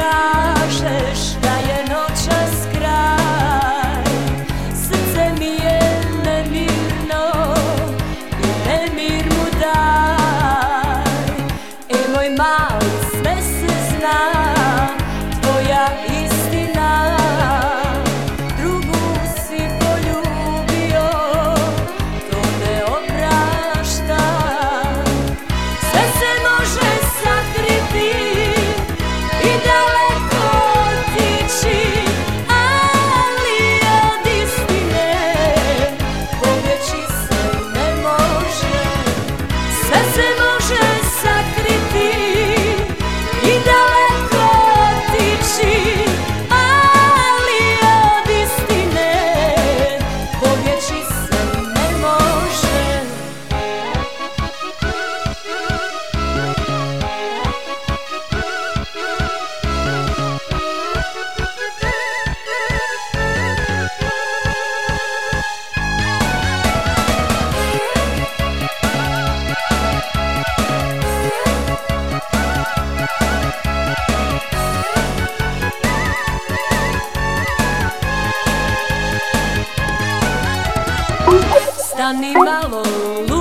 kažeš da je noćas kraj, srce mi je nemirno i nemir mu daj. Moj mali, sve se zna, tvoja istina, drugu si poljubio, to ne oprašta. Sve se može sakriti i daleko otići, ali od istine pobjeći se ne može. Sve se može sakriti i daleko otići, ali od istine pobjeći se ne može. Stani malo,